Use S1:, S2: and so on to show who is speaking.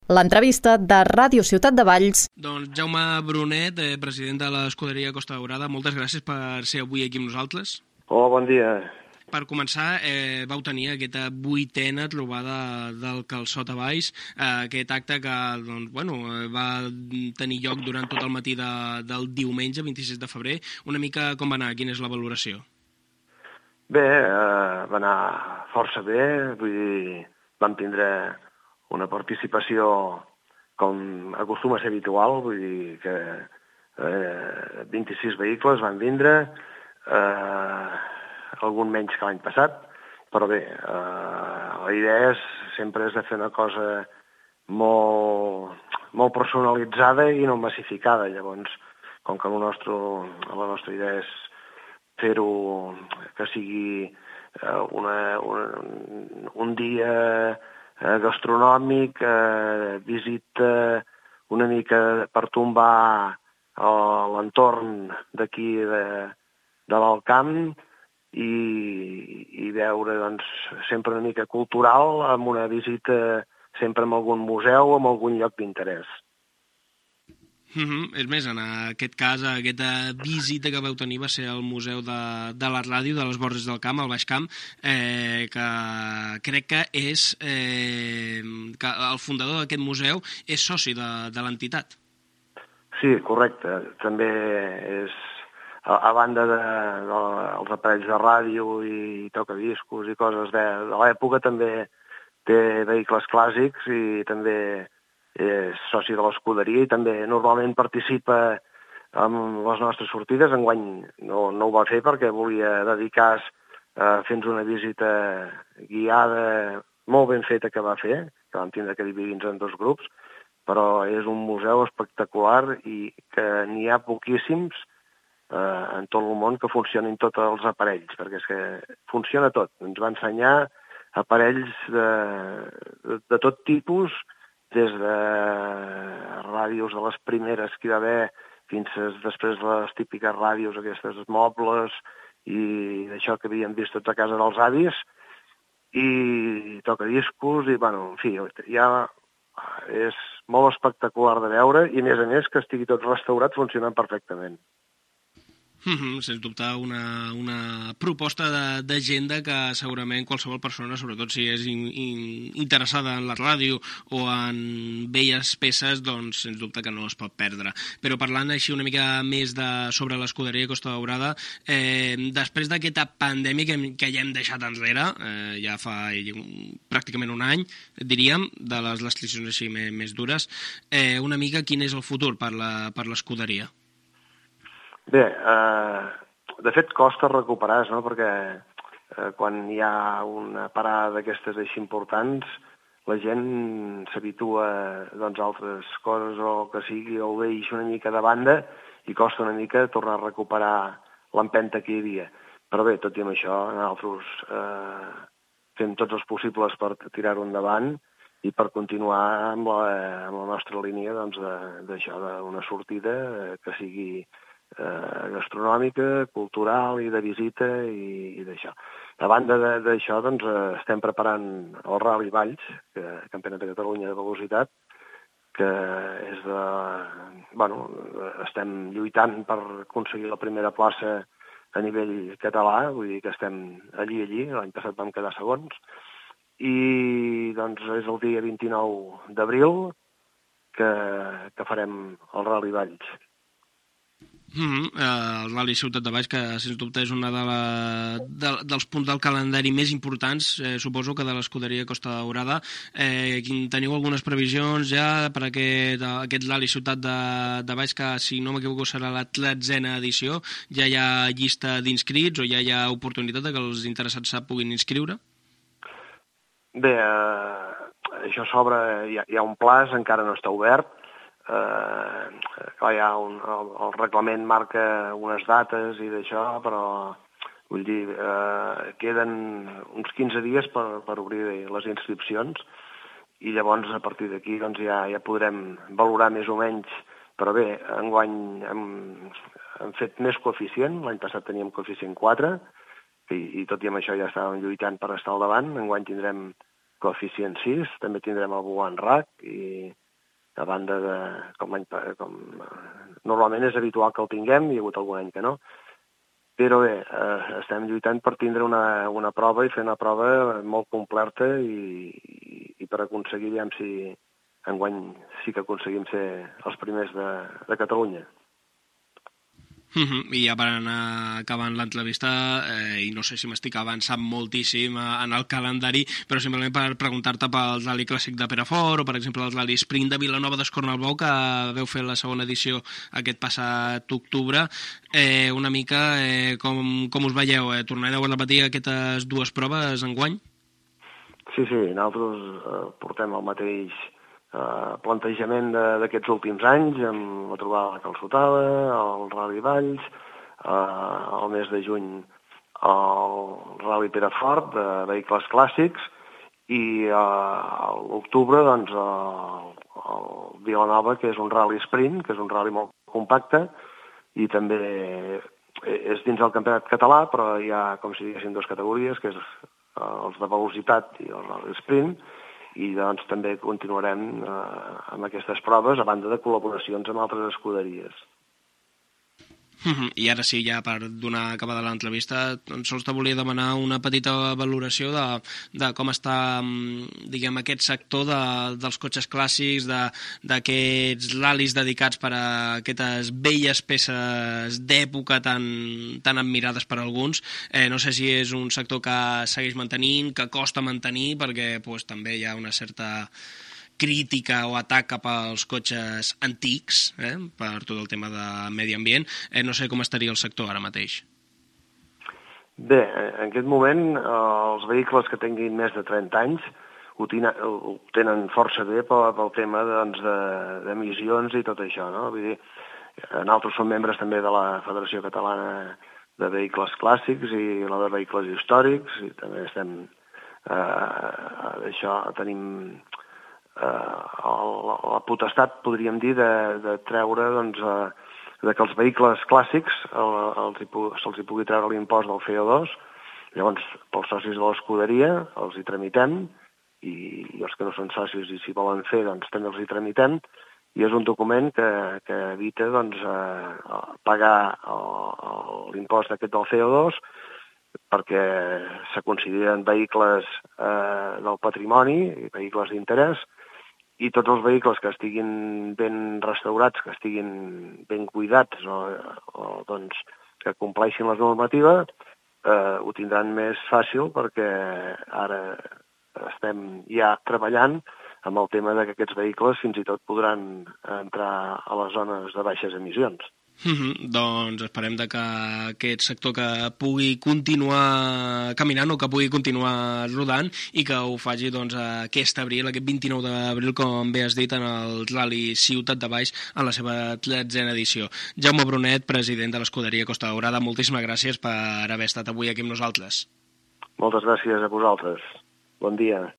S1: L'entrevista de Ràdio Ciutat de Valls.
S2: Doncs Jaume Brunet, president de l'Escuderia Costa Daurada, moltes gràcies per ser avui aquí amb nosaltres.
S3: Hola, bon dia.
S2: Per començar, vau tenir aquesta 8a trobada del Calçot a Baix, aquest acte que va tenir lloc durant tot el matí del diumenge, 26 de febrer. Una mica com va anar? Quina és la valoració?
S3: Bé, va anar força bé, vull dir, vam tindre una participació com acostuma a ser habitual, vull dir que 26 vehicles van vindre, algun menys que l'any passat, però bé, la idea sempre és de fer una cosa molt personalitzada i no massificada. Llavors, com que la nostra idea és fer-ho que sigui un dia gastronòmic, visita una mica per tombar l'entorn d'aquí de l'Alt Camp i veure doncs, sempre una mica cultural, amb una visita sempre en algun museu o en algun lloc d'interès.
S2: És més, en aquest cas, aquesta visita que vau tenir va ser al Museu de la Ràdio de les Borges del Camp, al Baix Camp, que crec que és que el fundador d'aquest museu és soci de l'entitat.
S3: Sí, correcte. També és, a banda dels aparells de ràdio i tocadiscos i coses de l'època, també té vehicles clàssics i també és soci de l'escuderia i també normalment participa en les nostres sortides. Enguany no ho va fer perquè volia dedicar a fer-nos una visita guiada molt ben feta que va fer, que vam tindre que dividir-nos en dos grups, però és un museu espectacular i que n'hi ha poquíssims en tot el món que funcionin tots els aparells, perquè és que funciona tot. Ens va ensenyar aparells de tot tipus, des de ràdios de les primeres que hi va haver fins després les típiques ràdios aquestes mobles i d'això que havíem vist tots a casa dels avis i tocadiscos i, en fi, ja és molt espectacular de veure i, a més, que estigui tot restaurat funcionant perfectament.
S2: Sens dubte una proposta d'agenda que segurament qualsevol persona, sobretot si és interessada en la ràdio o en velles peces, doncs sens dubte que no es pot perdre. Però parlant així una mica més sobre l'Escuderia Costa Daurada, després d'aquesta pandèmia que ja hem deixat enrere, ja fa pràcticament un any, diríem, de les restriccions així més dures, una mica quin és el futur per l'Escuderia?
S3: Bé, de fet costa recuperar, no? Perquè quan hi ha una parada d'aquestes així importants, la gent s'habitua doncs, a altres coses o que sigui, o ho deixa una mica de banda i costa una mica tornar a recuperar l'empenta que hi havia. Però bé, tot i amb això, nosaltres fem tots els possibles per tirar-ho endavant i per continuar amb la nostra línia d'això, d'una sortida que sigui gastronòmica, cultural i de visita i d'això. A banda d'això, doncs, estem preparant el Rally Valls, Campionat de Catalunya de velocitat, que és estem lluitant per aconseguir la primera plaça a nivell català, vull dir que estem allí, l'any passat vam quedar segons, i doncs és el dia 29 d'abril que farem el Rally Valls.
S2: El Rally Ciutat de Valls, que sens dubte és una dels punts del calendari més importants, suposo que de l'Escuderia Costa Daurada. Teniu algunes previsions ja per aquest Rally Ciutat de Valls, que si no m'equivoco serà la 13a edició? Ja hi ha llista d'inscrits o ja hi ha oportunitat que els interessats se puguin inscriure?
S3: Bé, això s'obre, hi ha un plaç, encara no està obert. Clar, el reglament marca unes dates i d'això, però vull dir, queden uns 15 dies per obrir les inscripcions i llavors a partir d'aquí doncs, ja podrem valorar més o menys, però bé, enguany hem fet més coeficient, l'any passat teníem coeficient 4 i tot i amb això ja estàvem lluitant per estar al davant, enguany tindrem coeficient 6, també tindrem el Boan RAC i a banda de... Normalment és habitual que el tinguem, hi ha hagut algun any que no, però bé, estem lluitant per tindre una prova i fer una prova molt completa i per aconseguir, aviam si enguany sí que aconseguim ser els primers de Catalunya.
S2: I ja per anar acabant l'entrevista, i no sé si m'estic avançant moltíssim en el calendari, però simplement per preguntar-te pel Rally Clàssic de Perafort o, per exemple, el Rally Sprint de Vilanova d'Escornalbou, que veu fer la segona edició aquest passat octubre. Una mica com us veieu? Tornareu a repetir aquestes dues proves enguany?
S3: Sí, nosaltres portem el mateix plantejament d'aquests últims anys, amb la trobada de la Calçotada, el Rally Valls, el mes de juny el Rally Perafort de vehicles clàssics i a l'octubre doncs, el Vilanova, que és un Rally Sprint, que és un rally molt compacte i també és dins el campionat català, però hi ha, com si diguéssim, dues categories, que és els de velocitat i el Rally Sprint, i doncs també continuarem amb aquestes proves a banda de col·laboracions amb altres escuderies.
S2: I ara sí, ja per donar acabada l'entrevista, doncs sols te volia demanar una petita valoració de com està, diguem, aquest sector dels cotxes clàssics, d'aquests ral·lis dedicats per a aquestes velles peces d'època tan admirades per alguns. No sé si és un sector que segueix mantenint, que costa mantenir, perquè també hi ha una certa crítica o atac cap als cotxes antics, per tot el tema de medi ambient. No sé com estaria el sector ara mateix.
S3: Bé, en aquest moment els vehicles que tinguin més de 30 anys ho tenen força bé pel tema d'emissions i tot això, no? Vull dir, nosaltres som membres també de la Federació Catalana de Vehicles Clàssics i la de Vehicles Històrics, i també estem tenim la potestat, podríem dir, de treure de que els vehicles clàssics se'ls hi pugui treure l'impost del CO2. Llavors, pels socis de l'escuderia els hi tramitem, i els que no són socis i si volen fer, doncs també els hi tramitem, i és un document que evita pagar l'impost aquest del CO2 perquè se consideren vehicles del patrimoni, vehicles d'interès, i tots els vehicles que estiguin ben restaurats, que estiguin ben cuidats o que compleixin les normatives, ho tindran més fàcil perquè ara estem ja treballant amb el tema que aquests vehicles fins i tot podran entrar a les zones de baixes emissions.
S2: Doncs esperem que aquest sector que pugui continuar caminant o que pugui continuar rodant i que ho faci aquest abril, aquest 29 d'abril, com bé has dit, en el Rally Ciutat de Valls en la seva 13a edició. Jaume Brunet, president de l'escuderia Costa Daurada, moltíssimes gràcies per haver estat avui aquí amb nosaltres.
S3: Moltes gràcies a vosaltres. Bon dia.